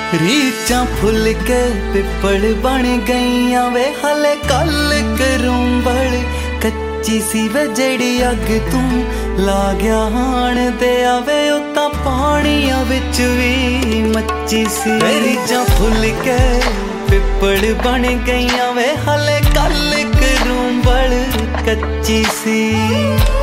रीचां full के पिपल बन गईयां वे हले कल करूंबल कच्ची सी वे जेड़ी अग तू ला गया हाण दे आवे ओ तां पानियां विच वी मच्ची सी। रीचां फुल के पिपल बन गईयां वे हले कल करूंबल कच्ची सी।